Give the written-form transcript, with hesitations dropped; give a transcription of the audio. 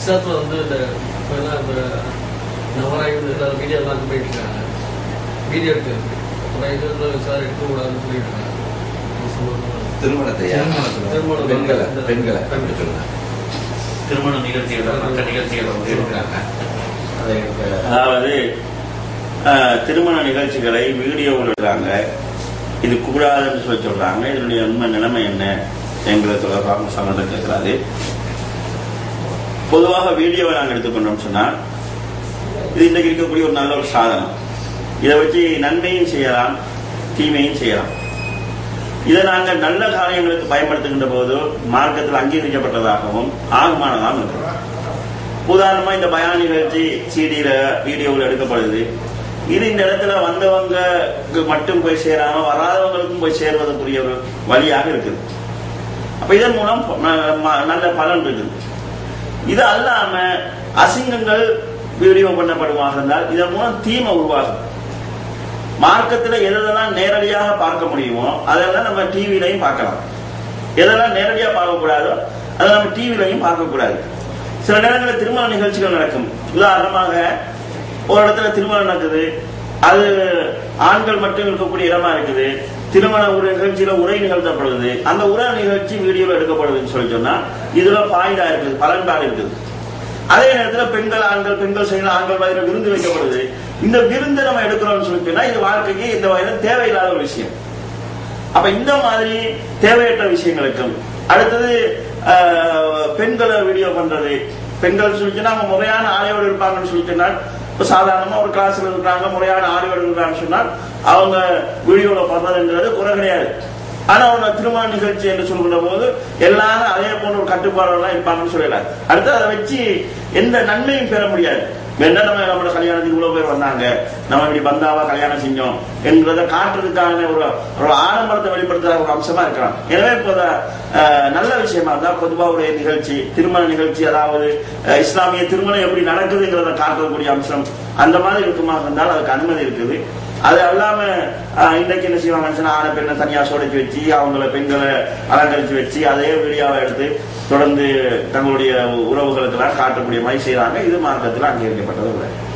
இஸ்லாத்துல வந்து இந்த நவராயுது வீடியோ எல்லாம் போயிட்டு இருக்காங்க, வீடியோ எடுக்கிறது சார் எடுக்கக்கூடாதுன்னு சொல்லிட்டு இருக்காங்க. திருமண நிகழ்ச்சிகள் மற்ற நிகழ்ச்சிகளை வந்து எடுக்கிறாங்க. அதாவது திருமண நிகழ்ச்சிகளை வீடியோவில் எடுக்கிறாங்க, இது கூடாதுன்னு சொல்லி சொல்றாங்க. இதனுடைய உண்மை நிலைமை என்ன எங்களுக்கு தொடர்பாக சம்மந்தம் கேட்கிறாரு. பொதுவாக வீடியோவை நாங்கள் எடுத்துக்கொண்டோம் சொன்னால் இது இன்றைக்கு இருக்கக்கூடிய ஒரு நல்ல ஒரு சாதனம். இதை வச்சு நன்மையும் செய்யலாம், தீமையும் செய்யலாம். இதை நாங்கள் நல்ல காரியங்களுக்கு பயன்படுத்துகின்ற போது மார்க்கத்தில் அங்கீகரிக்கப்பட்டதாகவும் ஆகுமானதாகவும் இருக்கிறோம். உதாரணமா இந்த பயான் நிகழ்ச்சி சிடியில வீடியோவில் எடுக்கப்படுது. இது இந்த இடத்துல வந்தவங்க மட்டும் போய் சேராம வராதவங்களுக்கும் போய் சேர்வதற்குரிய ஒரு வழியாக இருக்குது. அப்ப இதன் மூலம் நல்ல பலன் இருக்குது. இது அல்லாம அசிங்கங்கள் வீடியோ பண்ணப்படுவாக இருந்தால் இதன் மூலம் தீமை உருவாகும். மார்க்கத்தில் எதெல்லாம் நேரடியாக பார்க்க முடியுமோ அதெல்லாம் நம்ம டிவிலையும் பார்க்கலாம். எதெல்லாம் நேரடியாக பார்க்கக்கூடாதோ அதை நம்ம டிவிலையும் பார்க்கக்கூடாது. சில நேரங்களில் திருமண நிகழ்ச்சிகள் நடக்கும். உதாரணமாக ஒரு இடத்துல திருமணம் நடக்குது, அது ஆண்கள் மட்டும் இருக்கக்கூடிய இடமா இருக்குது. திருமண நிகழ்ச்சியில உரை நிகழ்த்தப்படுது, அந்த உரை நிகழ்ச்சி வீடியோல எடுக்கப்படுதுன்னு சொல்லி சொன்னா இதுல பாயிண்டா இருக்குது, பலன்பாடு இருக்குது. அதே நேரத்தில் பெண்கள் ஆண்கள், பெண்கள் செய்யணும் ஆண்கள் வயதில் விருந்து வைக்கப்படுது. இந்த விருந்து நம்ம எடுக்கிறோம்னு சொல்லி சொன்னா இது வாழ்க்கைக்கு இந்த வயதில் தேவையில்லாத ஒரு விஷயம். அப்ப இந்த மாதிரி தேவையற்ற விஷயங்களுக்கும் அடுத்தது பெண்களை வீடியோ பண்றது. பெண்கள் சொல்லிச்சுன்னா அவங்க முறையான ஆடையோடு இருப்பாங்கன்னு சொல்லிச்சுன்னா, இப்போ சாதாரணமா ஒரு கிளாஸ்ல இருக்கிறாங்க, முறையான ஆடையோடு இருக்கிறாங்கன்னு சொன்னால் அவங்க வீடியோல பண்றதுங்கிறது குறை கிடையாது. ஆனா அவங்க திருமண நிகழ்ச்சி என்று சொல்கிற போது எல்லாரும் அதே போன்ற ஒரு கட்டுப்பாடுலாம் இருப்பாங்கன்னு சொல்லலாம். அடுத்து அதை வச்சு எந்த நன்மையும் பெற முடியாது. வேணா நம்ம நம்மளோட கல்யாணத்துக்கு இவ்வளவு பேர் வந்தாங்க, நம்ம இப்படி பந்தாவா கல்யாணம் செஞ்சோம் என்கிறத காட்டுறதுக்கான ஒரு ஆடம்பரத்தை வெளிப்படுத்துற ஒரு அம்சமா இருக்கலாம். எனவே இப்போ நல்ல விஷயமா இருந்தா பொதுவாக ஒரு நிகழ்ச்சி, திருமண நிகழ்ச்சி, அதாவது இஸ்லாமிய திருமணம் எப்படி நடக்குதுங்கிறத காட்டக்கூடிய அம்சம் அந்த மாதிரி இருக்குமா இருந்தால் அதுக்கு அனுமதி இருக்குது. அது அல்லாம இன்னைக்கு என்ன செய்வாங்க, ஆன பெண்ணை தனியா சோடிச்சு வச்சு அவங்கள பெண்களை அலங்கரிச்சு வச்சு அதே வீடியோவை எடுத்து தொடர்ந்து தங்களுடைய உறவுகளுக்கெல்லாம் காட்டக்கூடிய மாதிரி செய்யறாங்க. இது மார்க்கத்தில் அங்கீகரிக்கப்பட்டது இல்லை.